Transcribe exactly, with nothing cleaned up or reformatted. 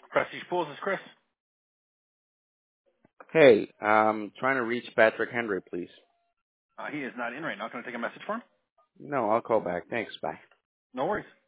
Prestige Pools is Chris. Hey, um, trying to reach Patrick Henry, please. Uh, he is not in right now. Can I take a message for him? No, I'll call back. Thanks. Bye. No worries.